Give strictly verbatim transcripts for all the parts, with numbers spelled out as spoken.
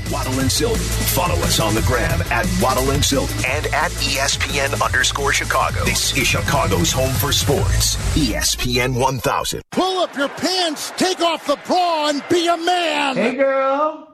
Waddle and Sylvie. Follow us on the gram at Waddle and Sylvie and at E S P N underscore Chicago. This is Chicago's home for sports. E S P N one thousand. Pull up your pants, take off the bra, and be a man. Hey, girl.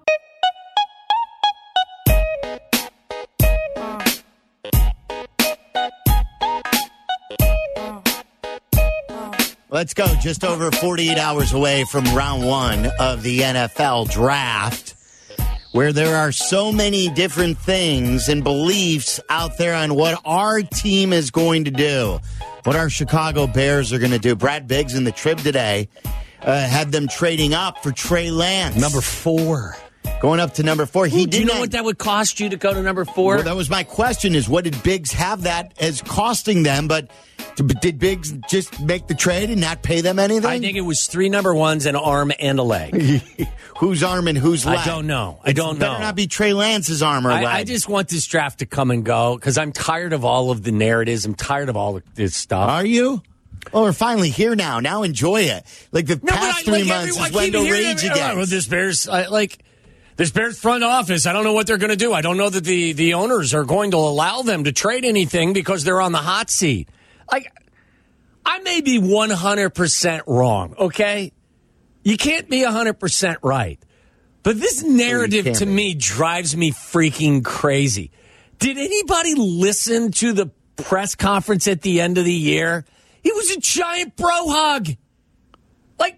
Let's go. Just over forty-eight hours away from round one of the N F L draft, where there are so many different things and beliefs out there on what our team is going to do, what our Chicago Bears are going to do. Brad Biggs in the Trib today uh, had them trading up for Trey Lance. Number four. Going up to number four. He Ooh, do you did know not, what that would cost you to go to number four? Well, that was my question, is what did Biggs have that as costing them? But did Biggs just make the trade and not pay them anything? I think it was three number ones, an arm and a leg. Whose arm and whose leg? I don't know. I don't it know. better not be Trey Lance's arm or I, leg. I just want this draft to come and go because I'm tired of all of the narratives. I'm tired of all of this stuff. Are you? Oh, we're finally here now. Now enjoy it. Like the no, past I, three like months everyone, is when the rage again. again. Well, this Bears, I, like... This Bears front office, I don't know what they're going to do. I don't know that the, the owners are going to allow them to trade anything because they're on the hot seat. Like, I may be one hundred percent wrong, okay? You can't be one hundred percent right. But this narrative well, to be. me drives me freaking crazy. Did anybody listen to the press conference at the end of the year? It was a giant bro hug. Like,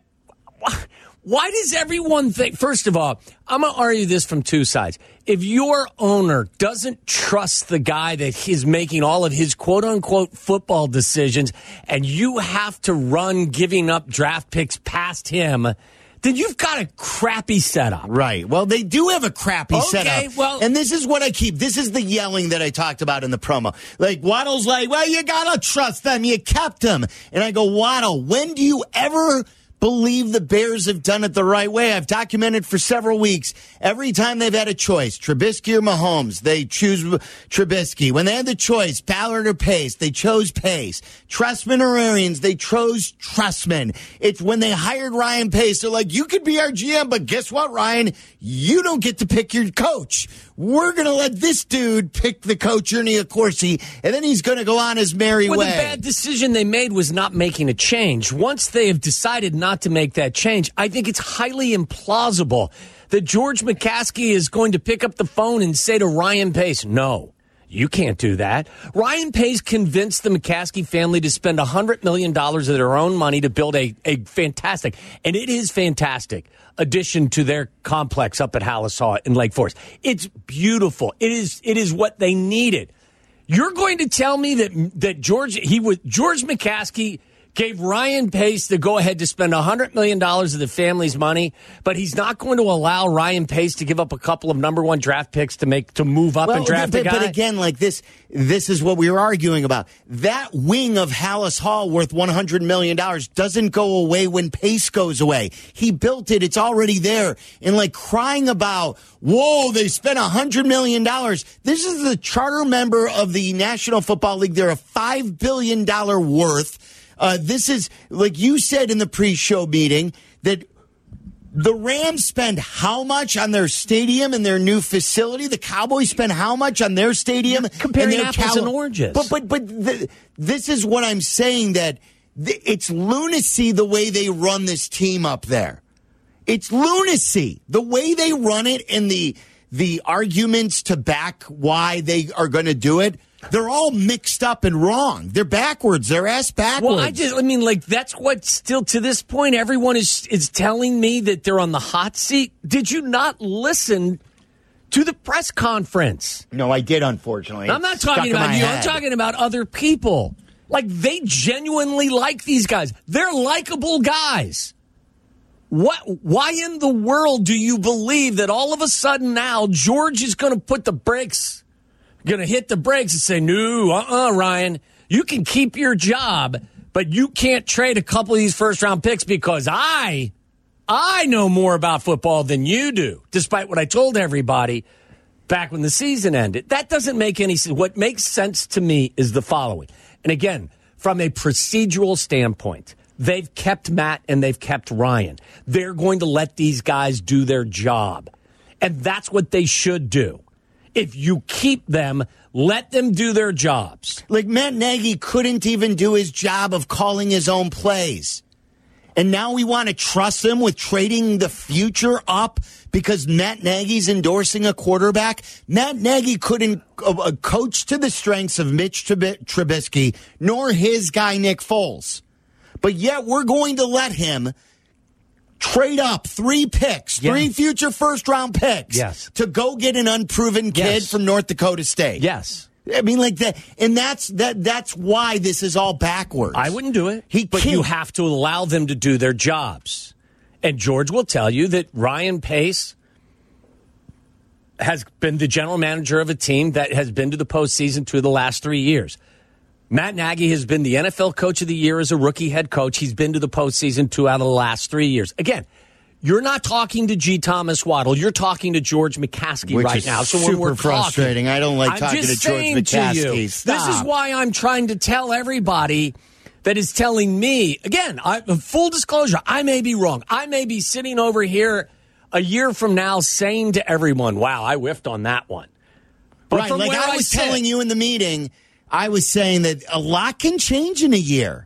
why does everyone think, first of all, I'm going to argue this from two sides. If your owner doesn't trust the guy that is making all of his quote-unquote football decisions and you have to run giving up draft picks past him, then you've got a crappy setup. Right. Well, they do have a crappy okay, setup. Well, and this is what I keep. This is the yelling that I talked about in the promo. Like, Waddle's like, well, you got to trust them. You kept them. And I go, Waddle, when do you ever believe the Bears have done it the right way? I've documented for several weeks. Every time they've had a choice, Trubisky or Mahomes, they choose Trubisky. When they had the choice, Ballard or Pace, they chose Pace. Trustman or Arians, they chose Trustman. It's when they hired Ryan Pace, they're like, you could be our G M, but guess what, Ryan? You don't get to pick your coach. We're going to let this dude pick the coach, Ernie Accorsi, and then he's going to go on his merry well, way. The bad decision they made was not making a change. Once they have decided not to make that change, I think it's highly implausible that George McCaskey is going to pick up the phone and say to Ryan Pace, no, you can't do that. Ryan Pace convinced the McCaskey family to spend one hundred million dollars of their own money to build a, a fantastic, and it is fantastic, addition to their complex up at Hallis Hall in Lake Forest. It's beautiful. It is it is what they needed. You're going to tell me that that George he was George McCaskey gave Ryan Pace the go-ahead to spend one hundred million dollars of the family's money, but he's not going to allow Ryan Pace to give up a couple of number one draft picks to make to move up well, and draft but, a guy? But again, like this, this is what we were arguing about. That wing of Hallis Hall worth one hundred million dollars doesn't go away when Pace goes away. He built it. It's already there. And like crying about, whoa, they spent one hundred million dollars. This is the charter member of the National Football League. They're a five billion dollars worth. Uh, this is, like you said in the pre-show meeting, that the Rams spend how much on their stadium and their new facility? The Cowboys spend how much on their stadium? You're comparing and their apples Cal- and oranges. But but but the, this is what I'm saying, that th- it's lunacy the way they run this team up there. It's lunacy the way they run it, and the the arguments to back why they are going to do it. They're all mixed up and wrong. They're backwards. They're ass backwards. Well, I just, I mean, like, that's what still to this point, everyone is is telling me that they're on the hot seat. Did you not listen to the press conference? No, I did, unfortunately. I'm not It's stuck talking in about my you. head. I'm talking about other people. Like, they genuinely like these guys. They're likable guys. What? Why in the world do you believe that all of a sudden now George is going to put the brakes going to hit the brakes and say, no, uh-uh, Ryan, you can keep your job, but you can't trade a couple of these first-round picks because I, I know more about football than you do, despite what I told everybody back when the season ended. That doesn't make any sense. What makes sense to me is the following. And again, from a procedural standpoint, they've kept Matt and they've kept Ryan. They're going to let these guys do their job. And that's what they should do. If you keep them, let them do their jobs. Like Matt Nagy couldn't even do his job of calling his own plays. And now we want to trust him with trading the future up because Matt Nagy's endorsing a quarterback. Matt Nagy couldn't uh, coach to the strengths of Mitch Trub- Trubisky, nor his guy Nick Foles. But yet we're going to let him trade up three picks, yeah. three future first-round picks yes. to go get an unproven kid yes. from North Dakota State. Yes. I mean, like that, and that's that. That's why this is all backwards. I wouldn't do it, he but can't. you have to allow them to do their jobs. And George will tell you that Ryan Pace has been the general manager of a team that has been to the postseason two of the last three years. Matt Nagy has been the N F L Coach of the Year as a rookie head coach. He's been to the postseason two out of the last three years. Again, you're not talking to G. Thomas Waddle. You're talking to George McCaskey Which right is now. So super when we're frustrating. Talking, I don't like I'm talking just to George saying McCaskey. To you, Stop. this is why I'm trying to tell everybody that is telling me, again, I, full disclosure, I may be wrong. I may be sitting over here a year from now saying to everyone, wow, I whiffed on that one. But right, like I was I telling you in the meeting, I was saying that a lot can change in a year.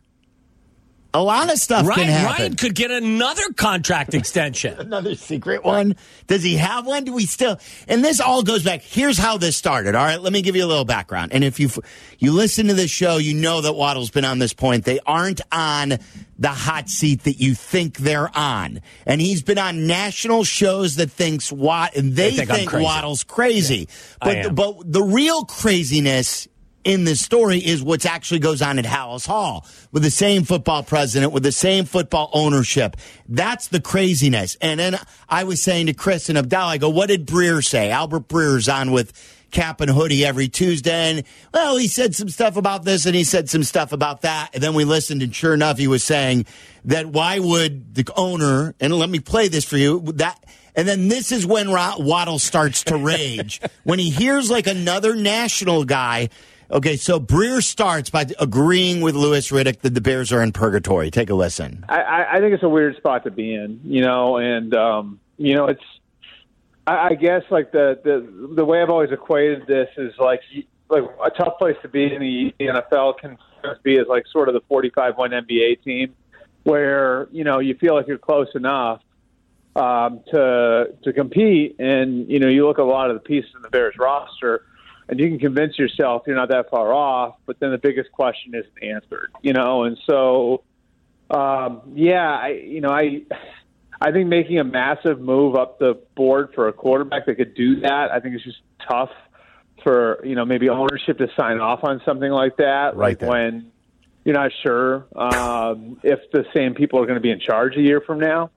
A lot of stuff Ryan, can happen. Ryan could get another contract extension. Another secret one? Does he have one? Do we still? And this all goes back. Here's how this started. All right, let me give you a little background. And if you you listen to this show, you know that Waddle's been on this point. They aren't on the hot seat that you think they're on. And he's been on national shows that thinks Watt and they, they think, think crazy. Waddle's crazy. Yeah, but but the real craziness in this story is what actually goes on at Hallis Hall with the same football president, with the same football ownership. That's the craziness. And then I was saying to Chris and Abdallah, I go, what did Breer say? Albert Breer's on with Cap and Hoodie every Tuesday. And, well, he said some stuff about this and he said some stuff about that. And then we listened, and sure enough, he was saying that why would the owner, and let me play this for you, that. And then this is when Waddle starts to rage. When he hears like another national guy. Okay, so Breer starts by agreeing with Louis Riddick that the Bears are in purgatory. Take a listen. I, I think it's a weird spot to be in, you know, and, um, you know, it's, I, I guess, like, the, the the way I've always equated this is, like, like a tough place to be in the N F L can be as, like, sort of the forty-five win N B A team where, you know, you feel like you're close enough um, to to compete, and, you know, you look at a lot of the pieces in the Bears roster, and you can convince yourself you're not that far off, but then the biggest question isn't answered, you know? And so, um, yeah, I, you know, I, I think making a massive move up the board for a quarterback that could do that, I think it's just tough for, you know, maybe ownership to sign off on something like that. Right like there. When you're not sure um, if the same people are going to be in charge a year from now.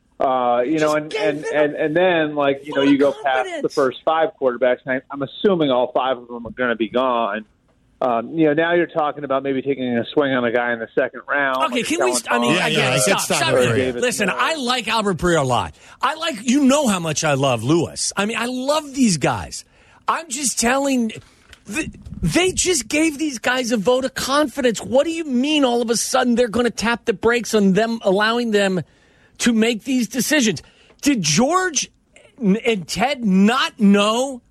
Uh, you know, and, and, and, and then, like, you know, you go past the first five quarterbacks, and I, I'm assuming all five of them are going to be gone. Um, you know, now you're talking about maybe taking a swing on a guy in the second round. Okay, like can we? I mean, Yeah, again, yeah, stop, stop stop it. it. Listen, I like Albert Breer a lot. I like, you know how much I love Lewis. I mean, I love these guys. I'm just telling, they just gave these guys a vote of confidence. What do you mean all of a sudden they're going to tap the brakes on them, allowing them to make these decisions? Did George and Ted not know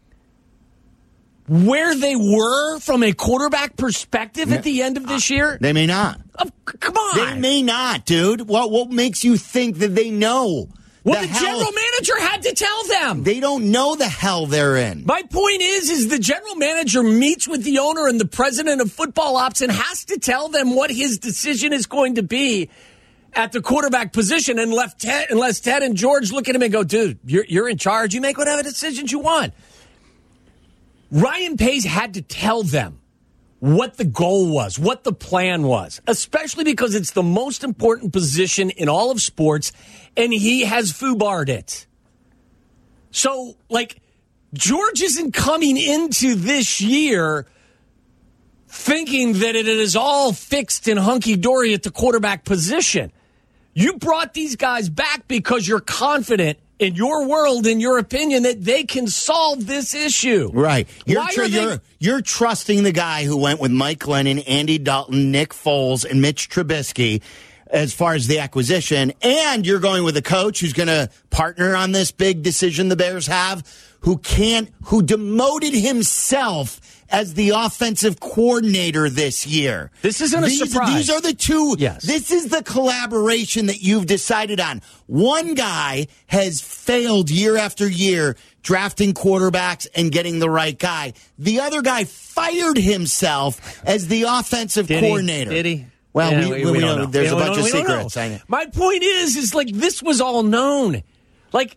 where they were from a quarterback perspective at the end of this year? They may not. Oh, come on. They may not, dude. What what makes you think that they know? Well, the, the general hell, manager had to tell them. They don't know the hell they're in. My point is, is the general manager meets with the owner and the president of football ops and has to tell them what his decision is going to be at the quarterback position, and left Ted, unless Ted and George look at him and go, dude, you're, you're in charge. You make whatever decisions you want. Ryan Pace had to tell them what the goal was, what the plan was, especially because it's the most important position in all of sports, and he has foobarred it. So, like, George isn't coming into this year thinking that it is all fixed and hunky-dory at the quarterback position. You brought these guys back because you're confident in your world, in your opinion, that they can solve this issue. Right. You're, Why tr- are they- you're, you're trusting the guy who went with Mike Glennon, Andy Dalton, Nick Foles, and Mitch Trubisky as far as the acquisition, and you're going with a coach who's going to partner on this big decision the Bears have, who can't, who demoted himself as the offensive coordinator this year. This isn't a these, surprise. These are the two. Yes. This is the collaboration that you've decided on. One guy has failed year after year drafting quarterbacks and getting the right guy. The other guy fired himself as the offensive Did coordinator. He? Did he? Well, yeah, we, we, we, we we don't know. know. There's we a bunch know, of we don't secrets. know. I know. My point is, is like this was all known. Like,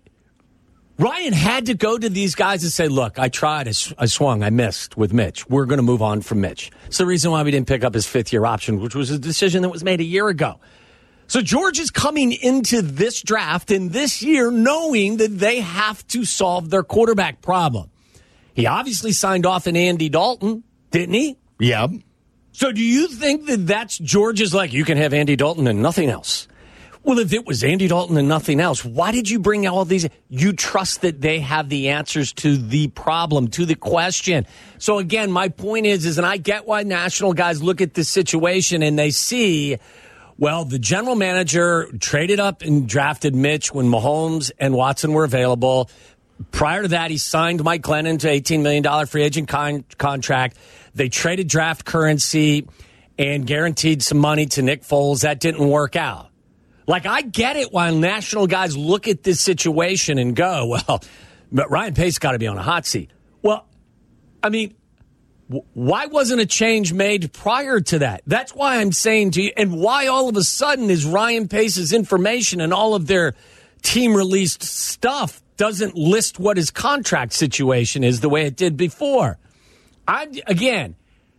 Ryan had to go to these guys and say, look, I tried, I, sw- I swung, I missed with Mitch. We're going to move on from Mitch. It's the reason why we didn't pick up his fifth-year option, which was a decision that was made a year ago. So George is coming into this draft in this year knowing that they have to solve their quarterback problem. He obviously signed off on Andy Dalton, didn't he? Yeah. So do you think that that's George's like, you can have Andy Dalton and nothing else? Well, if it was Andy Dalton and nothing else, why did you bring all these? You trust that they have the answers to the problem, to the question. So again, my point is, is, and I get why national guys look at this situation and they see, well, the general manager traded up and drafted Mitch when Mahomes and Watson were available. Prior to that, he signed Mike Glennon to eighteen million dollars free agent con- contract. They traded draft currency and guaranteed some money to Nick Foles. That didn't work out. Like, I get it why national guys look at this situation and go, well, but Ryan Pace got to be on a hot seat. Well, I mean, w- why wasn't a change made prior to that? That's why I'm saying to you, and why all of a sudden is Ryan Pace's information and all of their team-released stuff doesn't list what his contract situation is the way it did before. I Again,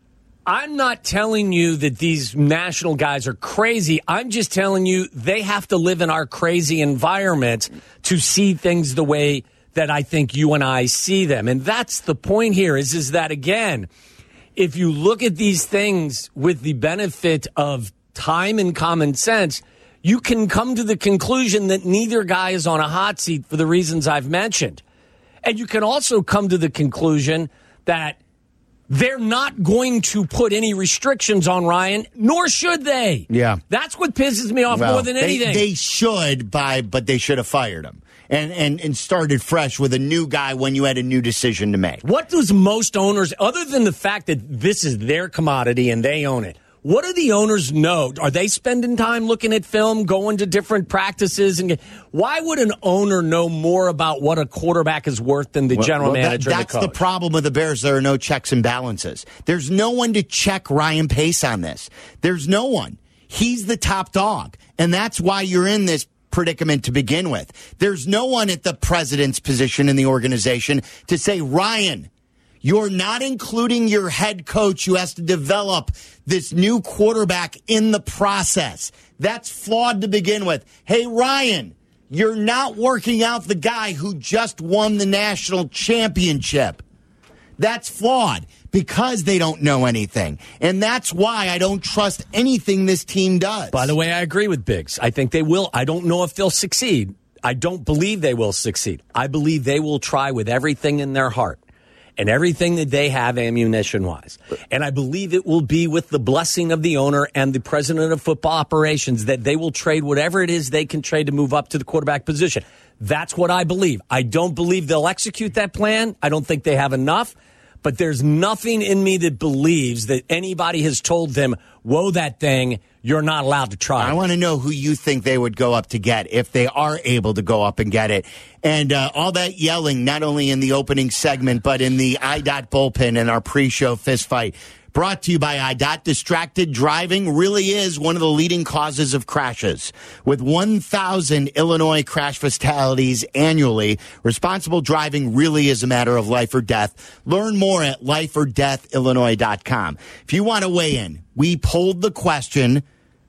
I'm not telling you that these national guys are crazy. I'm just telling you they have to live in our crazy environment to see things the way that I think you and I see them. And that's the point here is, is that, again, if you look at these things with the benefit of time and common sense, you can come to the conclusion that neither guy is on a hot seat for the reasons I've mentioned. And you can also come to the conclusion that they're not going to put any restrictions on Ryan, nor should they. Yeah. That's what pisses me off well, more than anything. They, they should, by, but they should have fired him and, and, and started fresh with a new guy when you had a new decision to make. What does most owners, other than the fact that this is their commodity and they own it, what do the owners know? Are they spending time looking at film, going to different practices? And why would an owner know more about what a quarterback is worth than the well, general well, manager? That, that's and the, the coach? problem with the Bears. There are no checks and balances. There's no one to check Ryan Pace on this. There's no one. He's the top dog. And that's why you're in this predicament to begin with. There's no one at the president's position in the organization to say, Ryan, you're not including your head coach who has to develop this new quarterback in the process. That's flawed to begin with. Hey, Ryan, you're not working out the guy who just won the national championship. That's flawed because they don't know anything. And that's why I don't trust anything this team does. By the way, I agree with Biggs. I think they will. I don't know if they'll succeed. I don't believe they will succeed. I believe they will try with everything in their heart and everything that they have ammunition-wise. And I believe it will be with the blessing of the owner and the president of football operations that they will trade whatever it is they can trade to move up to the quarterback position. That's what I believe. I don't believe they'll execute that plan. I don't think they have enough. But there's nothing in me that believes that anybody has told them, whoa, that thing, you're not allowed to try. I want to know who you think they would go up to get if they are able to go up and get it. And uh, all that yelling, not only in the opening segment, but in the I DOT bullpen and our pre-show fist fight. Brought to you by I DOT. Distracted driving really is one of the leading causes of crashes. With one thousand Illinois crash fatalities annually, responsible driving really is a matter of life or death. Learn more at life or death illinois dot com. If you want to weigh in, we polled the question,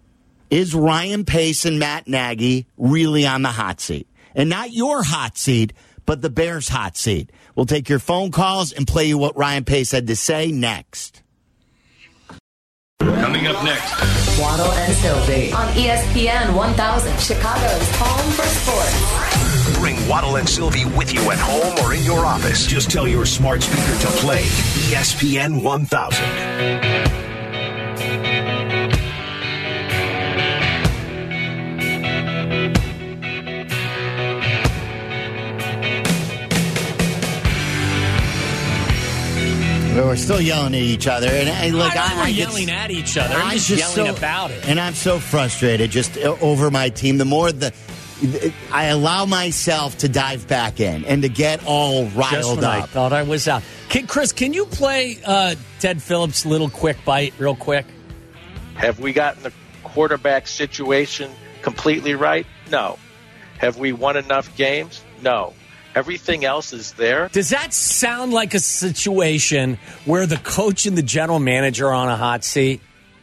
is Ryan Pace and Matt Nagy really on the hot seat? And not your hot seat, but the Bears' hot seat. We'll take your phone calls and play you what Ryan Pace had to say next. Coming up next, Waddle and Sylvie on E S P N one thousand, Chicago's home for sports. Bring Waddle and Sylvie with you at home or in your office. Just tell your smart speaker to play E S P N one thousand. We're still yelling at each other, and, and look, I, I, I, we're I yelling get, at each other. I'm, I'm just, just yelling so, about it, and I'm so frustrated just over my team. The more the I allow myself to dive back in and to get all riled just when up. I thought I was out. Can, Chris, can you play uh, Ted Phillips' little quick bite real quick? Have we gotten the quarterback situation completely right? No. Have we won enough games? No. Everything else is there. Does that sound like a situation where the coach and the general manager are on a hot seat?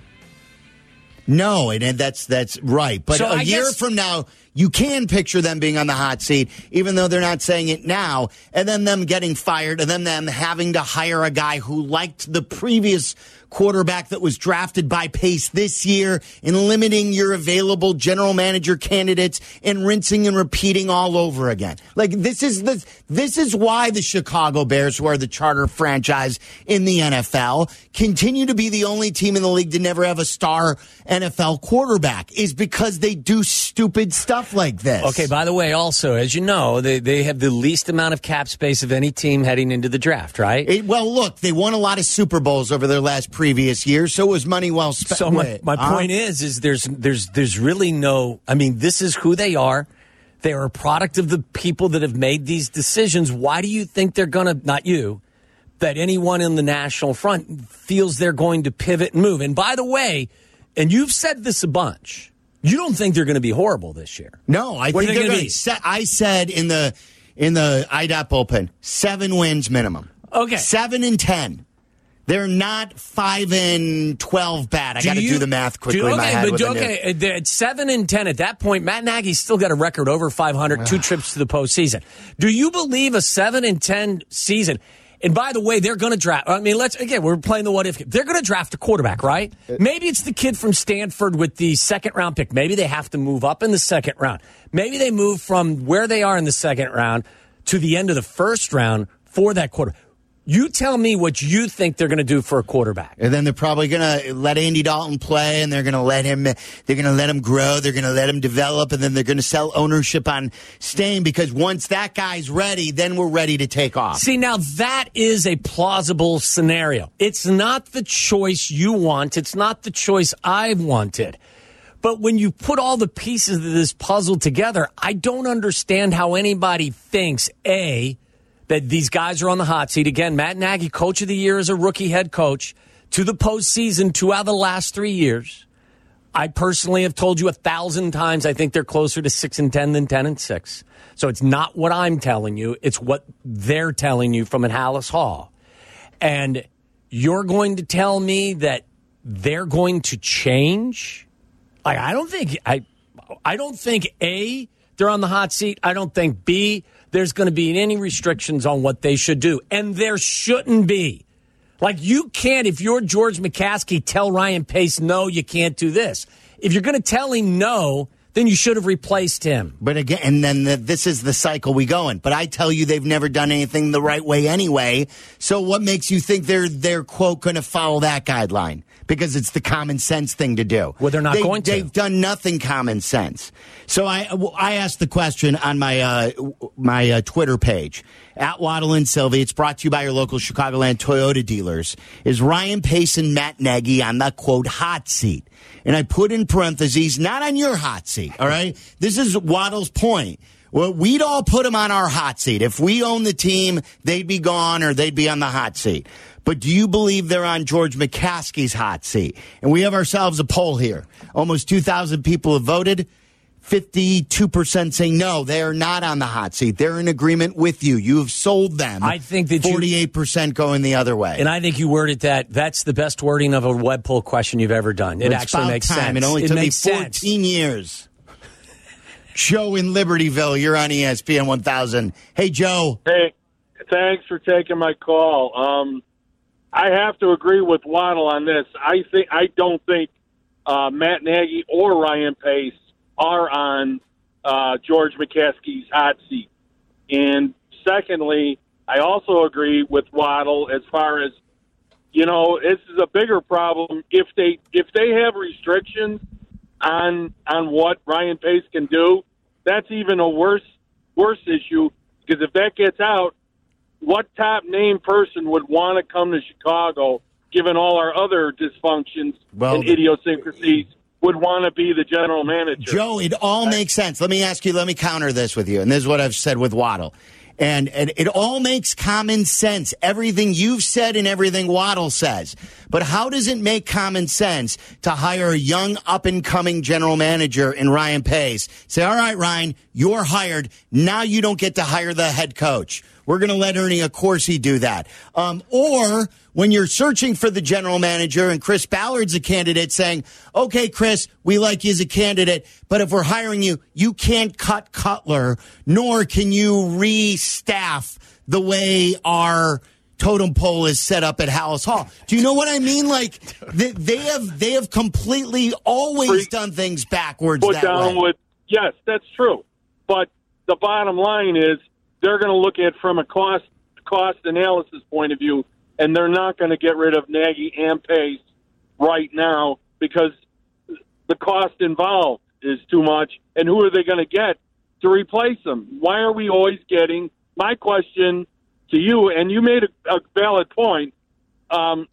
No, and that's that's right. But So a I year guess- from now, you can picture them being on the hot seat, even though they're not saying it now, and then them getting fired, and then them having to hire a guy who liked the previous quarterback that was drafted by Pace this year, and limiting your available general manager candidates and rinsing and repeating all over again. Like this is the this is why the Chicago Bears, who are the charter franchise in the N F L, continue to be the only team in the league to never have a star N F L quarterback, is because they do stupid stuff like this. Okay, by the way, also, as you know, they, they have the least amount of cap space of any team heading into the draft, right? It, well, look, they won a lot of Super Bowls over their last previous years, so it was money well spent. So my, my huh? point is, is there's there's there's really no. I mean, this is who they are. They are a product of the people that have made these decisions. Why do you think they're going to? Not you, that anyone in the national front feels they're going to pivot and move. And by the way, and you've said this a bunch, you don't think they're going to be horrible this year. No, I What think are they they're gonna going be? to. I said in the in the I D O T bullpen, seven wins minimum. Okay. seven and ten. They're not five and twelve bad. I got to you- do the math quickly do- in my okay, head. but with do- the new- okay, they're at seven and ten at that point. Matt Nagy's still got a record over five hundred, two trips to the postseason. Do you believe a seven and ten season? And by the way, they're going to draft. I mean, let's again, we're playing the what if. They're going to draft a quarterback, right? Maybe it's the kid from Stanford with the second round pick. Maybe they have to move up in the second round. Maybe they move from where they are in the second round to the end of the first round for that quarterback. You tell me what you think they're going to do for a quarterback. And then they're probably going to let Andy Dalton play, and they're going to let him. They're going to let him grow. They're going to let him develop, and then they're going to sell ownership on staying, because once that guy's ready, then we're ready to take off. See, now that is a plausible scenario. It's not the choice you want. It's not the choice I wanted. But when you put all the pieces of this puzzle together, I don't understand how anybody thinks, A, that these guys are on the hot seat. Again, Matt Nagy, coach of the year as a rookie head coach, to the postseason two out of the last three years. I personally have told you a thousand times I think they're closer to six and ten than ten and six. So it's not what I'm telling you. It's what they're telling you from at Hallis Hall. And you're going to tell me that they're going to change? Like, I don't think I I don't think A, they're on the hot seat. I don't think B, there's going to be any restrictions on what they should do. And there shouldn't be. Like, you can't, if you're George McCaskey, tell Ryan Pace, no, you can't do this. If you're going to tell him no, then you should have replaced him. But again, and then the, this is the cycle we go in. But I tell you, they've never done anything the right way anyway. So what makes you think they're, they're quote, going to follow that guideline? Because it's the common sense thing to do. Well, they're not they, going to. They've done nothing common sense. So I, I asked the question on my uh, my uh, Twitter page, at Waddle and Sylvie. It's brought to you by your local Chicagoland Toyota dealers. Is Ryan Pace and Matt Nagy on the, quote, hot seat? And I put in parentheses, not on your hot seat, all right? This is Waddle's point. Well, we'd all put them on our hot seat. If we own the team, they'd be gone or they'd be on the hot seat. But do you believe they're on George McCaskey's hot seat? And we have ourselves a poll here. Almost two thousand people have voted. fifty-two percent saying no, they are not on the hot seat. They're in agreement with you. You have sold them. I think that you- forty-eight percent going the other way. And I think you worded that. That's the best wording of a web poll question you've ever done. It It's actually about makes time. sense. It only took me makes sense. fourteen years. Joe in Libertyville, you're on E S P N one thousand. Hey, Joe. Hey, thanks for taking my call. Um, I have to agree with Waddle on this. I think I don't think uh, Matt Nagy or Ryan Pace are on uh, George McCaskey's hot seat. And secondly, I also agree with Waddle as far as, you know, this is a bigger problem if they if they have restrictions on on what Ryan Pace can do. That's even a worse worse issue, because if that gets out, what top name person would want to come to Chicago, given all our other dysfunctions well, and idiosyncrasies, would want to be the general manager? Joe, it all makes sense. Let me ask you, let me counter this with you. And this is what I've said with Waddle. And, and it all makes common sense, everything you've said and everything Waddle says. But how does it make common sense to hire a young, up-and-coming general manager in Ryan Pace? Say, all right, Ryan, you're hired. Now you don't get to hire the head coach. We're going to let Ernie Accorsi do that. Um, or when you're searching for the general manager and Chris Ballard's a candidate saying, okay, Chris, we like you as a candidate, but if we're hiring you, you can't cut Cutler, nor can you re-staff the way our totem pole is set up at Hallis Hall. Do you know what I mean? Like, they, they have they have completely always done things backwards Put that down way. With, yes, that's true. But the bottom line is, they're going to look at it from a cost cost analysis point of view, and they're not going to get rid of Nagy and Pace right now because the cost involved is too much. And who are they going to get to replace them? Why are we always getting? My question to you, and you made a, a valid point. Um,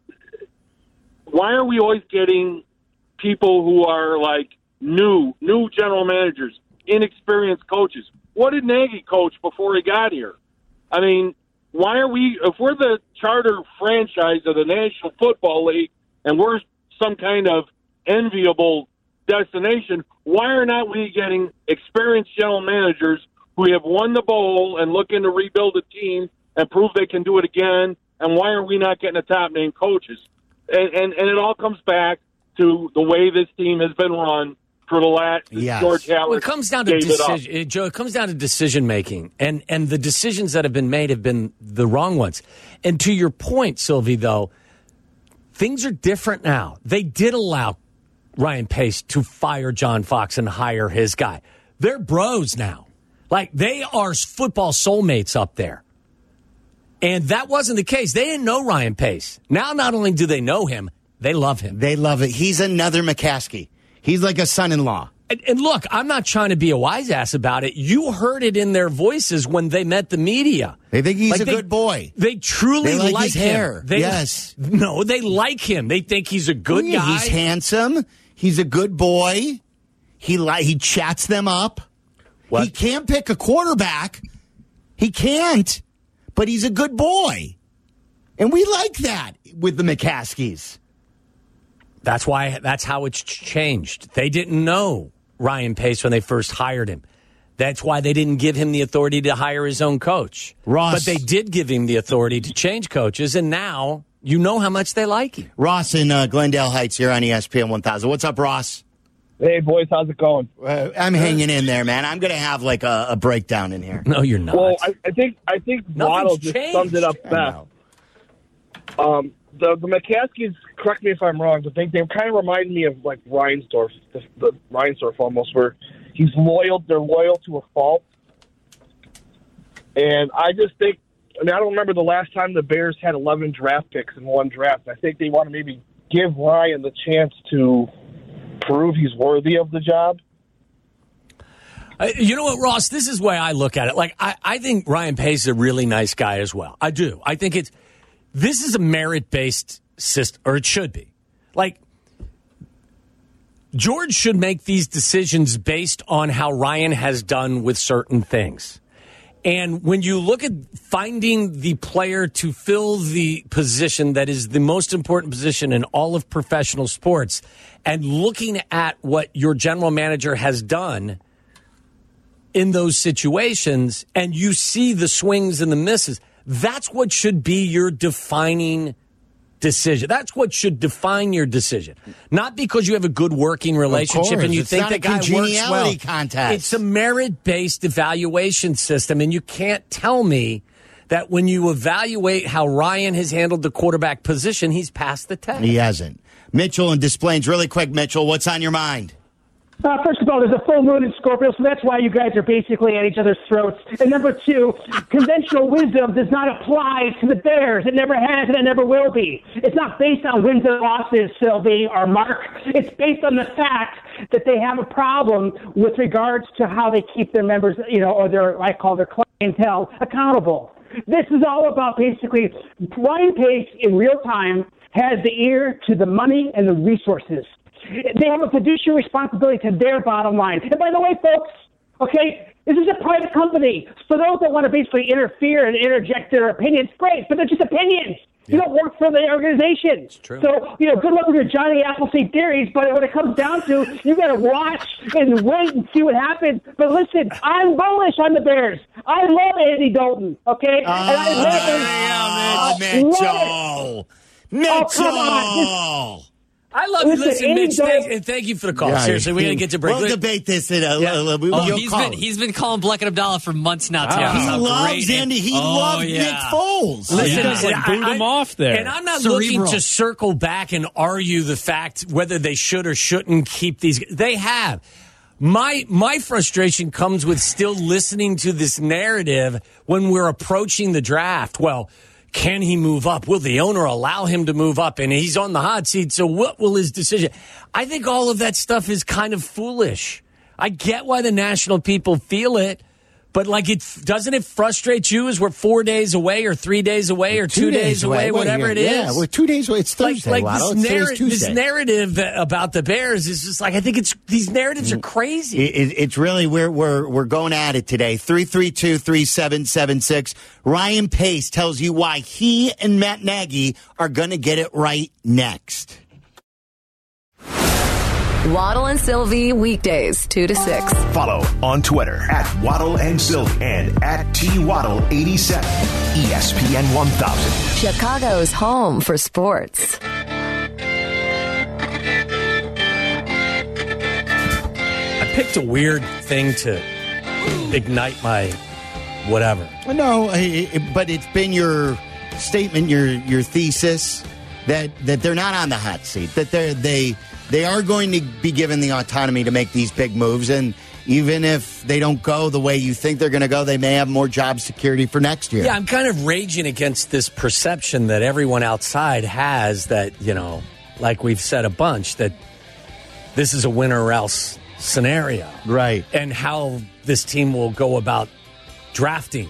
why are we always getting people who are like new, new general managers, inexperienced coaches? What did Nagy coach before he got here? I mean, why are we, if we're the charter franchise of the National Football League and we're some kind of enviable destination, why are not we getting experienced general managers who have won the bowl and looking to rebuild a team and prove they can do it again? And why are we not getting the top name coaches? And, and, and it all comes back to the way this team has been run for the last yes. George Howard. Well, it comes down to decision, it, Joe. It comes down to decision making, and and the decisions that have been made have been the wrong ones. And to your point, Sylvie, though, things are different now. They did allow Ryan Pace to fire John Fox and hire his guy. They're bros now, like they are football soulmates up there. And that wasn't the case. They didn't know Ryan Pace. Now, not only do they know him, they love him. They love it. He's another McCaskey. He's like a son-in-law. And, and look, I'm not trying to be a wise ass about it. You heard it in their voices when they met the media. They think he's like a they, good boy. They truly they like, like his him. hair. They, yes. No, they like him. They think he's a good yeah, guy. He's handsome. He's a good boy. He li- he chats them up. What? He can't pick a quarterback. He can't. But he's a good boy. And we like that with the McCaskies. That's why. That's how it's changed. They didn't know Ryan Pace when they first hired him. That's why they didn't give him the authority to hire his own coach. Ross. But they did give him the authority to change coaches, and now you know how much they like him. Ross in uh, Glendale Heights here on E S P N one thousand. What's up, Ross? Hey, boys. How's it going? Uh, I'm hanging in there, man. I'm going to have like a, a breakdown in here. No, you're not. Well, I, I think I think Waddle just changed. summed it up best. Um, the the McCaskies, correct me if I'm wrong, but they they kind of remind me of like Reinsdorf, the, the Reinsdorf almost, where he's loyal. They're loyal to a fault, and I just think. I mean, I don't remember the last time the Bears had eleven draft picks in one draft. I think they want to maybe give Ryan the chance to prove he's worthy of the job. Uh, you know what, Ross? This is the way I look at it. Like, I, I think Ryan Pace is a really nice guy as well. I do. I think it's this is a merit-based system, or it should be. Like, George should make these decisions based on how Ryan has done with certain things. And when you look at finding the player to fill the position that is the most important position in all of professional sports and looking at what your general manager has done in those situations, and you see the swings and the misses, that's what should be your defining decision. That's what should define your decision. Not because you have a good working relationship and you it's think not the a guy works congeniality well. contest. It's a merit-based evaluation system, and you can't tell me that when you evaluate how Ryan has handled the quarterback position, he's passed the test. He hasn't. Mitchell and Des Plaines, really quick, Mitchell, what's on your mind? Uh, first of all, there's a full moon in Scorpio, so that's why you guys are basically at each other's throats. And number two, conventional wisdom does not apply to the Bears. It never has, and it never will be. It's not based on wins and losses, Sylvie or Mark. It's based on the fact that they have a problem with regards to how they keep their members, you know, or their, I call their clientele, accountable. This is all about basically Ryan Pace in real time has the ear to the money and the resources. They have a fiduciary responsibility to their bottom line. And by the way, folks, okay, this is a private company. For those that want to basically interfere and interject their opinions, great, but they're just opinions. You don't work for the organization. It's true. So, you know, good luck with your Johnny Appleseed theories, but when it comes down to, you got to watch and wait and see what happens. But listen, I'm bullish on the Bears. I love Andy Dalton, okay? Uh, and I love him. yeah, Mitchell. Mitchell. Oh, come on. This, I love Listen, listen, Andy Mitch. Dalton- Thank, thank you for the call. Yeah, Seriously, we got to he- get to break. We'll debate this in a Yeah. little. Oh, You'll he's call. been he's been calling Bleck and Abdallah for months now. Too. He How loves great. Andy. He oh, loved yeah. Nick Foles. Listen, Yeah. listen, Like, boot I- him off there. And I'm not Cerebral. looking to circle back and argue the fact whether they should or shouldn't keep these. They have. My my frustration comes with still listening to this narrative when we're approaching the draft. Well, can he move up? Will the owner allow him to move up? And he's on the hot seat, so what will his decision? I think all of that stuff is kind of foolish. I get why the national people feel it, but like it doesn't it frustrate you as we're four days away or three days away or two, days, away, What, whatever it is? Yeah, we're two days away. It's Thursday. Like, like Waddle. this, It's today's narr- Tuesday. this narrative about the Bears is just like I think it's these narratives are crazy. It, it, it's really we're we're we're going at it today. Three three two three seven seven six. Ryan Pace tells you why he and Matt Nagy are going to get it right next. Waddle and Sylvie, weekdays, two to six. Follow on Twitter at Waddle and Sylvie and at T Waddle eighty-seven. E S P N one thousand. Chicago's home for sports. I picked a weird thing to ignite my whatever. No, I- I- but it's been your statement, your your thesis that that they're not on the hot seat. That they're they they are going to be given the autonomy to make these big moves, and even if they don't go the way you think they're going to go, they may have more job security for next year. Yeah, I'm kind of raging against this perception that everyone outside has that, you know, like we've said a bunch, that this is a win or else scenario. Right. And how this team will go about drafting.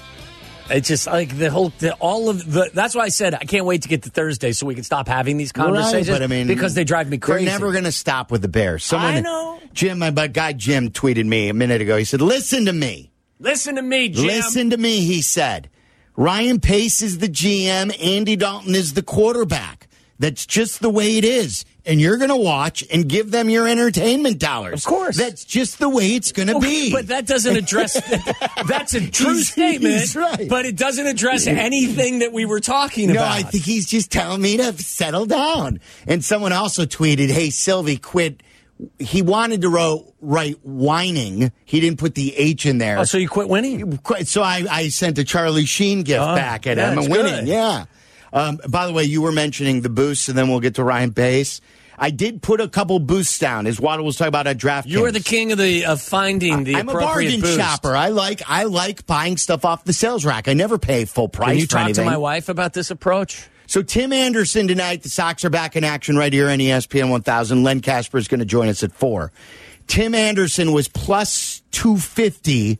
It's just like the whole, the, all of the, that's why I said I can't wait to get to Thursday so we can stop having these conversations. Right, but I mean, because they drive me crazy. They're never going to stop with the Bears. Someone, I know. Jim, my bud, guy Jim tweeted me a minute ago. He said, listen to me. Listen to me, Jim. Listen to me, he said. Ryan Pace is the G M. Andy Dalton is the quarterback. That's just the way it is. And you're going to watch and give them your entertainment dollars. Of course. That's just the way it's going to Okay, be. but that doesn't address. That's a true He's- statement. he's right. But it doesn't address anything that we were talking No, about. I think he's just telling me to settle down. And someone also tweeted, hey, Sylvie, quit. He wanted to ro- write whining. He didn't put the H in there. Oh, so you quit winning? So I, I sent a Charlie Sheen gift Oh, back at yeah, him. it's I'm winning, good. yeah. Um, by the way, you were mentioning the boosts, and then we'll get to Ryan Pace. I did put a couple boosts down, as Waddle was talking about at DraftKings. You are the king of the of finding the I'm a appropriate bargain boost. shopper. I like I like buying stuff off the sales rack. I never pay full price Can you for talk anything. to my wife about this approach? So Tim Anderson tonight, the Sox are back in action right here on E S P N one thousand. Len Casper is going to join us at four. Tim Anderson was plus two fifty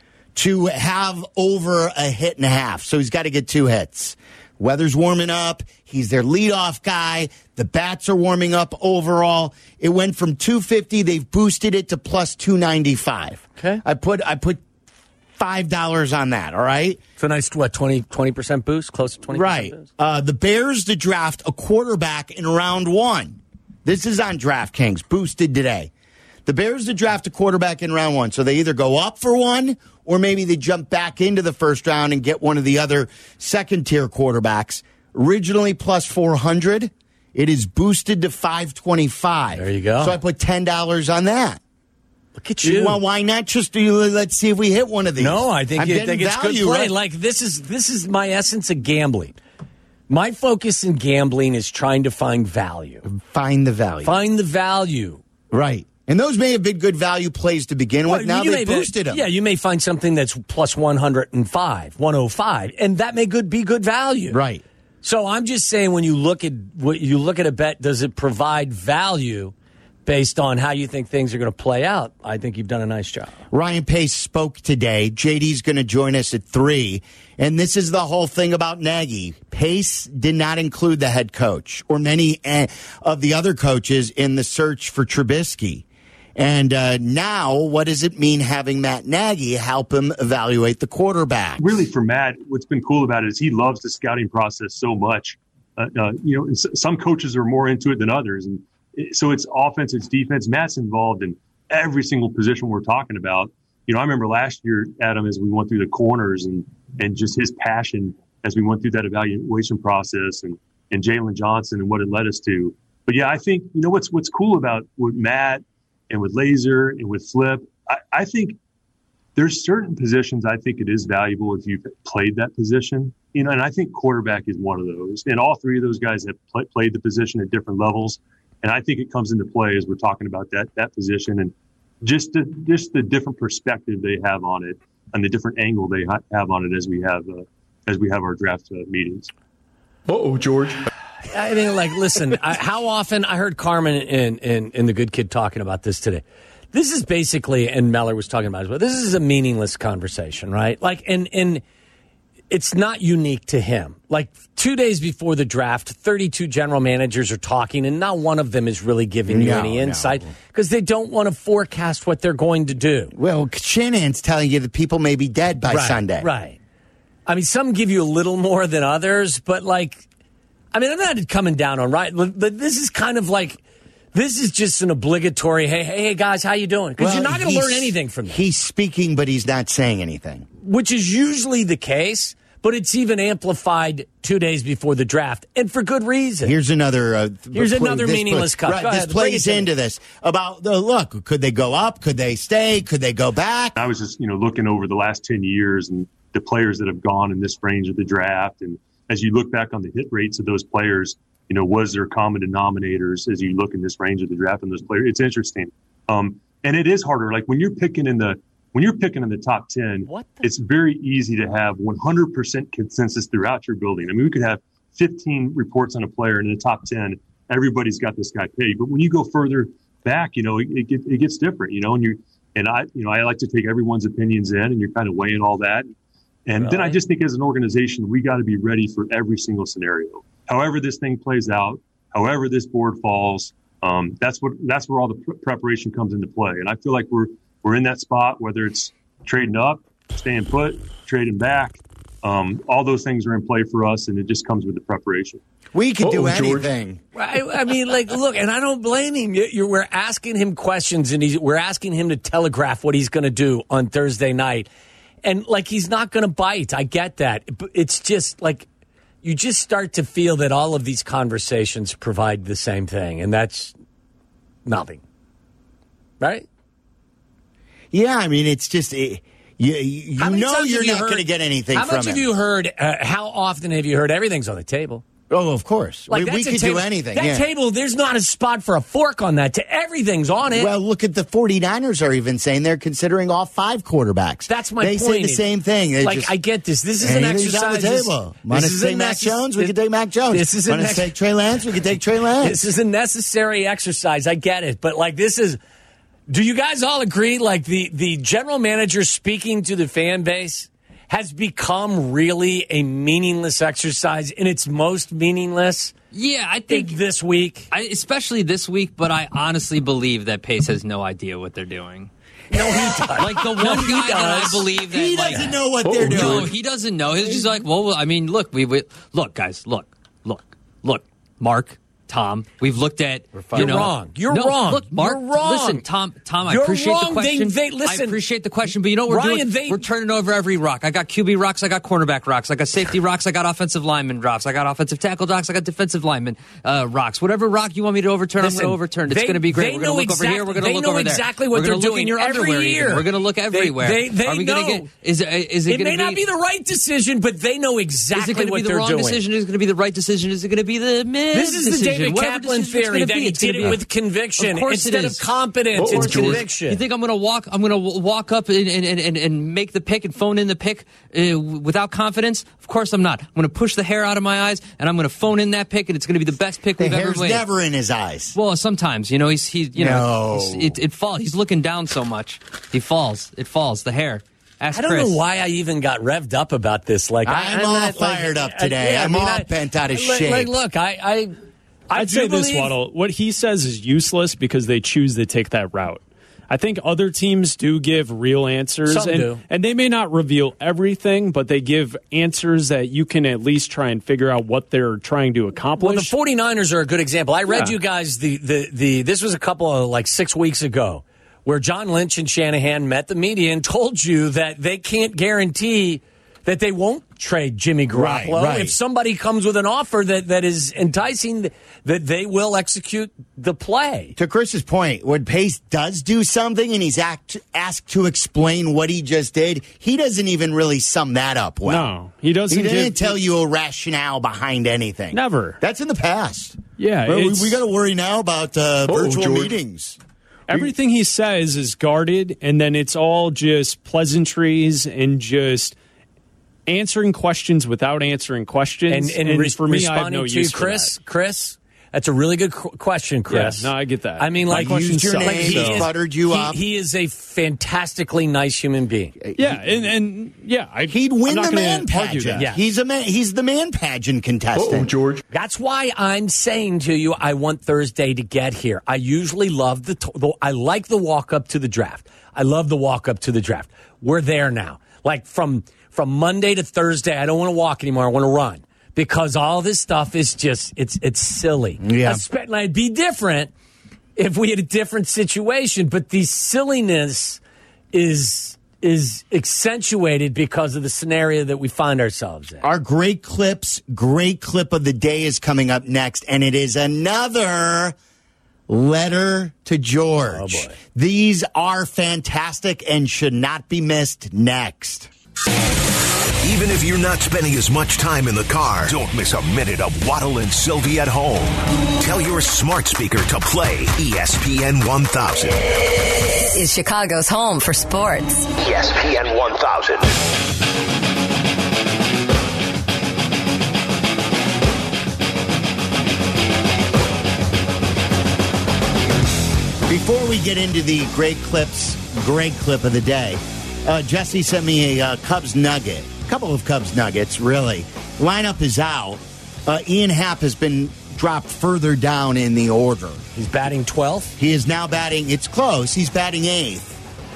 to have over a hit and a half. So he's got to get two hits. Weather's warming up. He's their leadoff guy. The bats are warming up overall. It went from two fifty. They've boosted it to plus two ninety-five. Okay. I put I put five dollars on that, all right? It's a nice, what, twenty percent boost? Close to twenty percent Right. boost? Uh, the Bears to draft a quarterback in round one. This is on DraftKings, boosted today. The Bears to draft a quarterback in round one. So they either go up for one or maybe they jump back into the first round and get one of the other second-tier quarterbacks. Originally plus four hundred. It is boosted to five twenty-five. There you go. So I put ten dollars on that. Look at you. Well, why not just do, let's see if we hit one of these? No, I think, I'm you, getting think it's good value, play. right? Like this is this is my essence of gambling. My focus in gambling is trying to find value. Find the value. Find the value. Right. And those may have been good value plays to begin with. Well, Now you they may- boosted them. Yeah, you may find something that's plus one hundred five, one oh five, and that may good be good value. Right. So I'm just saying when you look at what you look at a bet, does it provide value? based on how you think things are going to play out, I think you've done a nice job. Ryan Pace spoke today. J D's going to join us at three. And this is the whole thing about Nagy. Pace did not include the head coach or many of the other coaches in the search for Trubisky. And uh, now, what does it mean having Matt Nagy help him evaluate the quarterback? Really, for Matt, what's been cool about it is he loves the scouting process so much. Uh, uh, you know, some coaches are more into it than others. And so it's offense, it's defense. Matt's involved in every single position we're talking about. You know, I remember last year, Adam, as we went through the corners and, and just his passion as we went through that evaluation process and, and Jalen Johnson and what it led us to. But, yeah, I think, you know, what's what's cool about with Matt and with Laser and with Flip, I, I think there's certain positions I think it is valuable if you've played that position. You know, and I think quarterback is one of those. And all three of those guys have play, played the position at different levels. And I think it comes into play as we're talking about that that position and just the, just the different perspective they have on it and the different angle they ha- have on it as we have uh, as we have our draft uh, meetings. Uh-oh, George. I mean, like, listen, I, how often I heard Carmen and, and, and the good kid talking about this today. This is basically, and Meller was talking about it as well, this is a meaningless conversation, right? Like, and and it's not unique to him. Like, two days before the draft, thirty-two general managers are talking, and not one of them is really giving you No, any insight no. because they don't want to forecast what they're going to do. Well, Shanahan's telling you that people may be dead by right, Sunday. Right. I mean, some give you a little more than others, but, like, I mean, I'm not coming down on right, but this is kind of like, this is just an obligatory, hey, hey, hey guys, how you doing? Because Well, you're not going to he's- learn anything from this. He's speaking, but he's not saying anything. Which is usually the case, but it's even amplified two days before the draft, and for good reason. Here's another. Uh, Here's pl- another this meaningless pl- cut. Right, Go this ahead, bring plays it to me. into this about the look. Could they go up? Could they stay? Could they go back? I was just, you know, looking over the last ten years and the players that have gone in this range of the draft. And as you look back on the hit rates of those players, you know, was there common denominators as you look in this range of the draft and those players? It's interesting. Um, and it is harder. Like when you're picking in the, when you're picking in the top ten, it's very easy to have one hundred percent consensus throughout your building. I mean, we could have fifteen reports on a player and in the top ten, everybody's got this guy paid. But when you go further back, you know, it, it, get, it gets different, you know, and you, and I, you know, I like to take everyone's opinions in and you're kind of weighing all that. And Really? then I just think as an organization, we got to be ready for every single scenario. However this thing plays out, however this board falls, um, that's what that's where all the pr- preparation comes into play. And I feel like we're we're in that spot, whether it's trading up, staying put, trading back. Um, all those things are in play for us, and it just comes with the preparation. We could do Uh-oh, George. anything. I, I mean, like, look, and I don't blame him. You, you're, we're asking him questions, and he's, we're asking him to telegraph what he's going to do on Thursday night. And, like, he's not going to bite. I get that. But it's just, like, you just start to feel that all of these conversations provide the same thing, and that's nothing. Right? Yeah, I mean, it's just it, you. You How many know times you're have you not heard- going to get anything How from much him. have you heard, uh, how often have you heard everything's on the table? Oh, of course. Like, we we that's a could table- do anything. That yeah. table, there's not a spot for a fork on that. To everything's on it. Well, look at the 49ers are even saying they're considering all five quarterbacks. That's my they point. say the same thing. They Like, just, I get this. This is an anything's exercise. on the table. Want This to is take a Mac necess- Jones? We this- can take Mac Jones. This is a Want to nec- take Trey Lance? We can take Trey Lance. This is a necessary exercise. I get it. But, like, this is. Do you guys all agree, like, the, the general manager speaking to the fan base has become really a meaningless exercise in its most meaningless? Yeah, I think this week, I, especially this week. But I honestly believe that Pace has no idea what they're doing. No, he does. Like the one No, he guy that I does. believe that He like, doesn't know what they're no, doing. he doesn't know. He's just like, well, I mean, look, we, we look, guys, look, look, look, Mark. Tom, we've looked at. You You're know, wrong. You're no, wrong. Look, Mark. You're wrong. Listen, Tom. Tom, I You're appreciate wrong. the question. They- they- listen. I appreciate the question, but you know what we're Ryan, doing? they- we're turning over every rock. I got Q B rocks. I got cornerback rocks. I got safety rocks. I got offensive lineman drops. I got offensive tackle rocks. I got defensive lineman uh, rocks. Whatever rock you want me to overturn, Listen, I'm going to overturn. It's they- going to be great. they We're going know to look over here. We're going exact- to look they know over there. exactly what We're they're gonna look doing in your every underwear. year. Even. We're going to look They- everywhere. they- they Are we gonna know. get? Is it? Is it, It may gonna not be the right decision, but they know Is it exactly going to what be the they're wrong doing. decision? Is it going to be the right decision? Is it going to be the mid This is the decision? David Whatever Kaplan decision it's theory gonna that be, he it's gonna did it be. with conviction Of course it instead is. of competence. Oh, It's George. conviction. You think I'm going to walk? I'm going to walk up and, and, and, and make the pick and phone in the pick uh, without confidence? Of course I'm not. I'm going to push the hair out of my eyes and I'm going to phone in that pick, and it's going to be the best pick The we've ever hair's made. never in his eyes. Well, sometimes, you know, he's he, you know, No. he's, it, it falls. He's looking down so much. He falls. It falls. The hair. Ask I don't Chris. know why I even got revved up about this. Like I'm I, all not, fired like, up today. I, yeah, I'm I mean, all I, bent out of like, shape. Like, look, I, I, I I'd do say this, believe- Waddle. What he says is useless because they choose to take that route. I think other teams do give real answers, Some and, do. and they may not reveal everything, but they give answers that you can at least try and figure out what they're trying to accomplish. Well, the 49ers are a good example. I read Yeah. you guys the, the, the this was a couple of like six weeks ago where John Lynch and Shanahan met the media and told you that they can't guarantee that they won't trade Jimmy Garoppolo. Right, right. If somebody comes with an offer that, that is enticing, that they will execute the play. To Chris's point, when Pace does do something and he's act, asked to explain what he just did, he doesn't even really sum that up well. No, he doesn't He didn't give- tell you a rationale behind anything. Never. That's in the past. Yeah, Well, we, it's- we got to worry now about uh, Uh-oh, virtual George. meetings. Everything he says is guarded, and then it's all just pleasantries and just answering questions without answering questions. And, and, re- for me, I have responding no to use for Chris, that. Chris, that's a really good qu- question, Chris. Yeah, no, I get that. I mean, My like, questions used your suck, name, he so- is- sputtered you he, up. He is a fantastically nice human being. Yeah, and, and yeah, I, He'd I'm win not the gonna man argue pageant. that. Yeah. He's a man. He's the man pageant contestant. George. That's why I'm saying to you, I want Thursday to get here. I usually love the, t- the I like the walk up to the draft. I love the walk up to the draft. We're there now. Like from from Monday to Thursday, I don't want to walk anymore. I want to run because all this stuff is just it's it's silly. Yeah. Espe- and it'd be different if we had a different situation, but the silliness is is accentuated because of the scenario that we find ourselves in. Our great clips, great clip of the day is coming up next, and it is another letter to George. Oh, boy. These are fantastic and should not be missed next. Even if you're not spending as much time in the car, don't miss a minute of Waddle and Sylvie at home. Tell your smart speaker to play E S P N one thousand. This is Chicago's home for sports. E S P N one thousand. Before we get into the great clips, great clip of the day, uh, Jesse sent me a uh, Cubs nugget. A couple of Cubs nuggets, really. Lineup is out. Uh, Ian Happ has been dropped further down in the order. He's batting twelfth. He is now batting. It's close. He's batting eighth.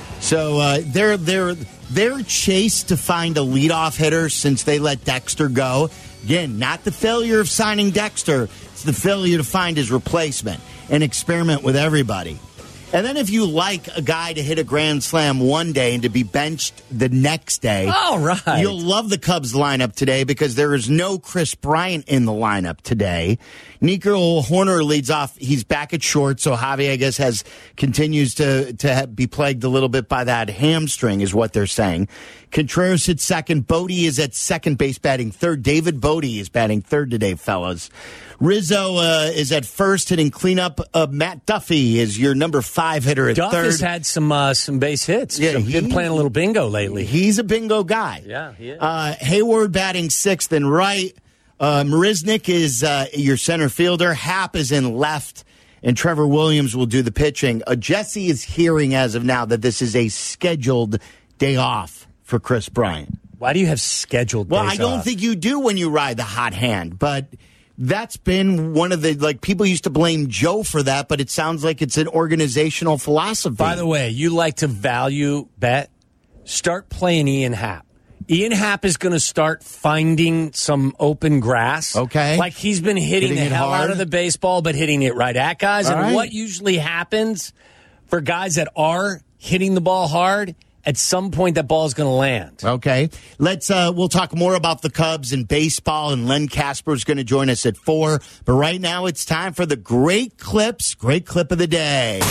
So uh, they're they're they're chased to find a leadoff hitter since they let Dexter go. Again, not the failure of signing Dexter. It's the failure to find his replacement and experiment with everybody. And then if you like a guy to hit a grand slam one day and to be benched the next day, All right. you'll love the Cubs lineup today because there is no Chris Bryant in the lineup today. Nico Horner leads off. He's back at short, so Javi, I guess, has continues to to have, be plagued a little bit by that hamstring, is what they're saying. Contreras at second. Bodie is at second base, batting third. David Bodie is batting third today, fellas. Rizzo uh, is at first, hitting cleanup. Uh, Matt Duffy is your number five hitter at Duff third. has had some uh, some base hits. Yeah, He's been he- playing a little bingo lately. He's a bingo guy. Yeah, he is. Uh, Hayward batting sixth and right. Uh, Marisnik is uh, your center fielder. Happ is in left, and Trevor Williams will do the pitching. Uh, Jesse is hearing as of now that this is a scheduled day off for Chris Bryant. Why do you have scheduled Well, days I don't off? think you do when you ride the hot hand, but that's been one of the, like, people used to blame Joe for that, but it sounds like it's an organizational philosophy. By the way, you like to value bet. Start playing Ian Happ. Ian Happ is going to start finding some open grass. Okay. Like he's been hitting, Hitting the it hell hard. out of the baseball, but hitting it right at guys. All and right. what usually happens for guys that are hitting the ball hard, at some point that ball is going to land. Okay. Let's, uh, we'll talk more about the Cubs and baseball, and Len Casper is going to join us at four. But right now it's time for the great clips, great clip of the day.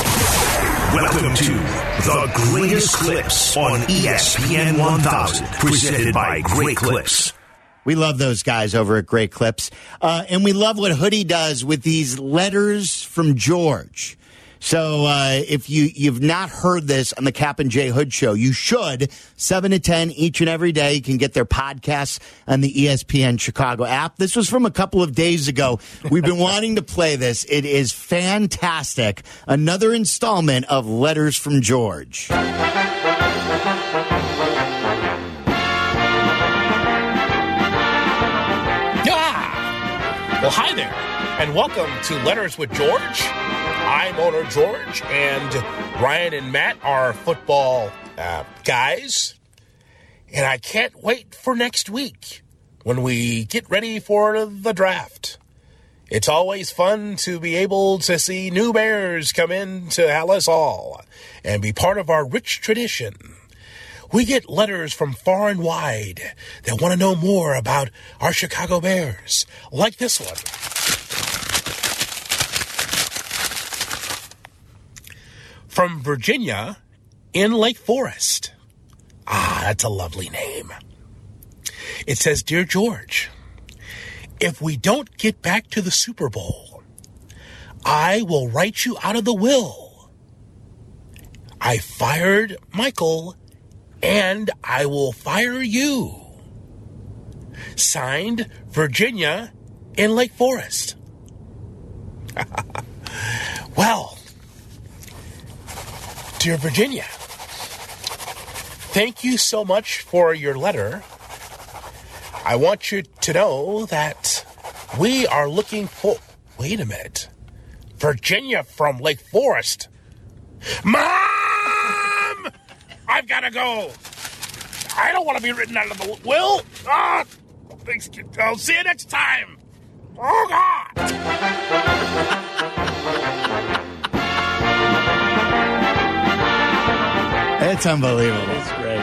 Welcome to the greatest clips on E S P N one thousand, presented by Great Clips. We love those guys over at Great Clips. Uh, and we love what Hoodie does with these letters from George. So uh, if you, you've not heard this on the Cap and J Hood Show, you should. seven to ten each and every day. You can get their podcasts on the E S P N Chicago app. This was from a couple of days ago. We've been wanting to play this. It is fantastic. Another installment of Letters from George. Ah! Well, hi there, and welcome to Letters with George. I'm owner George, and Ryan and Matt are football uh, guys. And I can't wait for next week when we get ready for the draft. It's always fun to be able to see new Bears come into Hallis Hall and be part of our rich tradition. We get letters from far and wide that want to know more about our Chicago Bears, like this one. From Virginia in Lake Forest. Ah, that's a lovely name. It says, Dear George, if we don't get back to the Super Bowl, I will write you out of the will. I fired Michael, and I will fire you. Signed, Virginia in Lake Forest. Well, Dear Virginia, thank you so much for your letter. I want you to know that we are looking for... Wait a minute. Virginia from Lake Forest. Mom! I've got to go. I don't want to be written out of the will. Ah, thanks. I'll see you next time. Oh, God. It's unbelievable. It's great.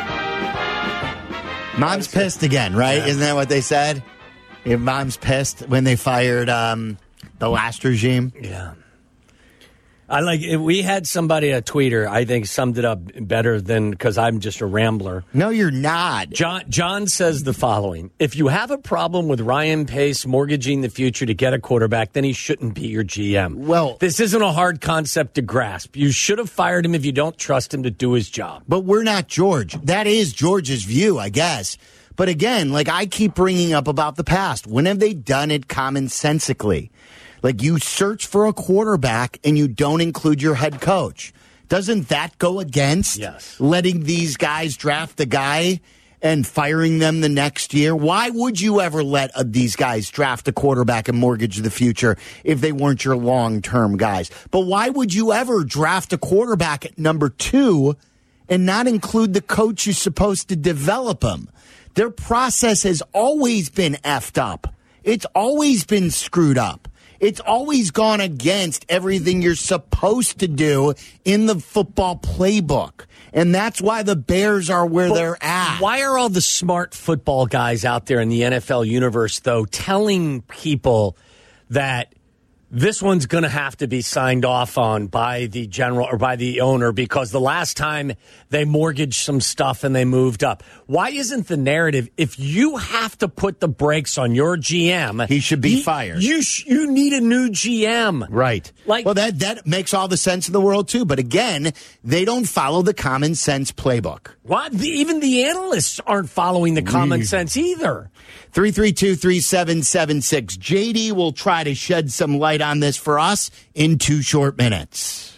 Mom's pissed again, right? Yeah. Isn't that what they said? If Mom's pissed when they fired um, the last regime. Yeah. I like it. We had somebody, a tweeter, I think summed it up better than, because I'm just a rambler. No, you're not. John John says the following. If you have a problem with Ryan Pace mortgaging the future to get a quarterback, then he shouldn't be your G M. Well, this isn't a hard concept to grasp. You should have fired him if you don't trust him to do his job. But we're not George. That is George's view, I guess. But again, like I keep bringing up about the past. When have they done it commonsensically? Like you search for a quarterback and you don't include your head coach. Doesn't that go against yes. letting these guys draft the guy and firing them the next year? Why would you ever let uh, these guys draft a quarterback and mortgage the future if they weren't your long-term guys? But why would you ever draft a quarterback at number two and not include the coach who's supposed to develop him? Their process has always been effed up. It's always been screwed up. It's always gone against everything you're supposed to do in the football playbook. And that's why the Bears are where but they're at. Why are all the smart football guys out there in the N F L universe, though, telling people that this one's going to have to be signed off on by the general or by the owner because the last time they mortgaged some stuff and they moved up? Why isn't the narrative, if you have to put the brakes on your G M, he should be he, fired. You sh- you need a new G M. Right. Like, well, that, that makes all the sense in the world, too. But again, they don't follow the common sense playbook. What? The, even the analysts aren't following the common sense either. three three two, three seven seven six. J D will try to shed some light on this for us in two short minutes.